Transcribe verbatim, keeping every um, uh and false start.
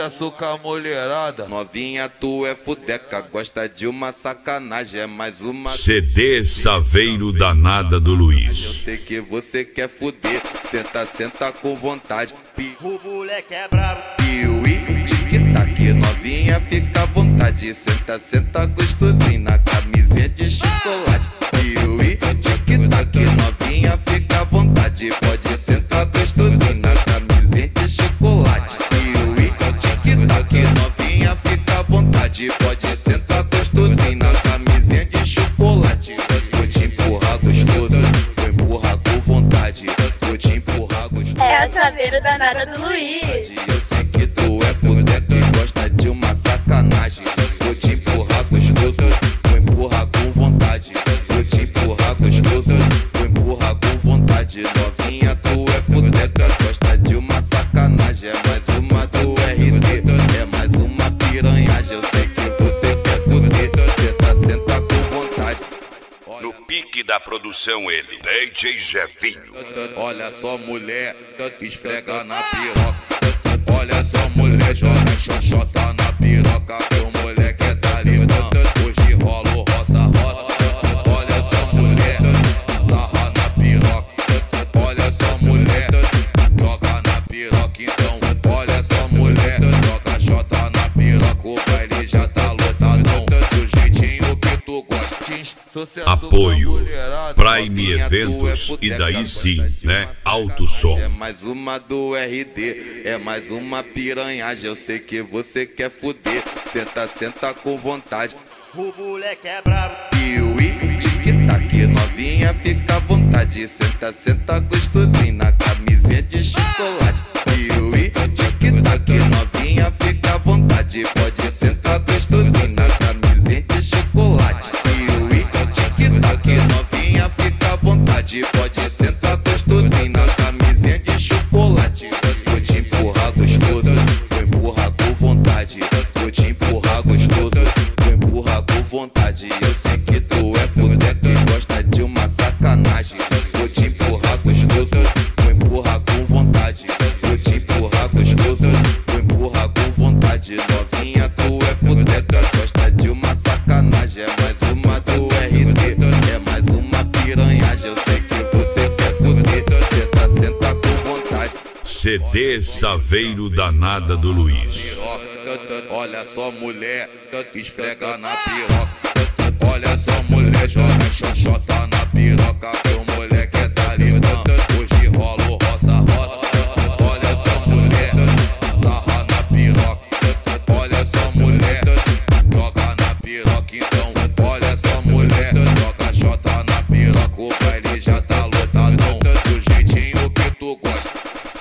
sucesso com a mulherada. Novinha, tu é fudeca, gosta de uma sacanagem, é mais uma. C D Saveiro Danada do Eu Luiz. sei que você quer fuder, senta, senta com vontade. O moleque é brabo. Piuí, tic-tac, novinha, fica à vontade. Senta, senta gostosinho na camisinha de chocolate. Piuí, tic-tac, novinha, fica à vontade. Pode sentar gostosinho na camisinha de chocolate. Piuí, tic-tac, novinha, fica à vontade. Pode sentar gostosinho na camisinha de chocolate. Vou te empurrar gostoso, vou empurrar com vontade. Vou te empurrar gostoso. É a Saveiro Danada do Luiz. Eu sei que tu é fudeca e gosta de uma sacanagem. Vou te empurrar gostoso, vou empurrar com vontade. Vou te empurrar gostoso, vou empurrar com vontade. Novinha, tu é fudeca, gosta de uma sacanagem. É mais uma do R D, é mais uma piranhagem. Eu sei que você quer fuder, senta, senta com vontade. No pique da produção ele, D J Jefinho. Olha só, mulher, esfrega na piroca. Olha só, mulher, joga xoxota na piroca. O moleque é talibã, hoje rola o roça roça. Olha só, mulher, sarra na piroca. Olha só, mulher, joga na piroca. Então, olha só, mulher, joga xota na piroca. O baile já tá lotadão, do jeitinho que tu gosta. Sucesso Apoio com a mulherada. Prime Novinha, tu é Eventos e fudeca, daí sim, gosta de né? uma Alto som. É mais uma do R D, é mais uma piranhagem. Eu sei que você quer fuder, senta, senta com vontade. O moleque é brabo. Piuí, tic-tac, novinha, fica à vontade. Senta, senta gostosinho na camisinha de chocolate. Piuí, tic-tac, novinha, fica à vontade. Pode sentar gostosinho na camisinha de chocolate. Piuí, tic-tac, novinha, fica à vontade. Pode sentar gostosinho na camisinha de chocolate. Vou te empurrar gostoso, vou empurrar com vontade. Vou te empurrar gostoso, vou empurrar com vontade. Eu sei que tu é fudeca e gosta de uma sacanagem. Vou te empurrar gostoso, vou empurrar com vontade. Vou te empurrar gostoso, vou empurrar com vontade. Novinha, tu é fudeca, gosta de uma sacanagem. É mais uma do R D, é mais uma piranhagem. Eu sei que você quer fuder, senta, senta com vontade. C D Saveiro Danada do Luiz. Olha só, mulher, esfrega na piroca. Olha só, mulher, joga xoxota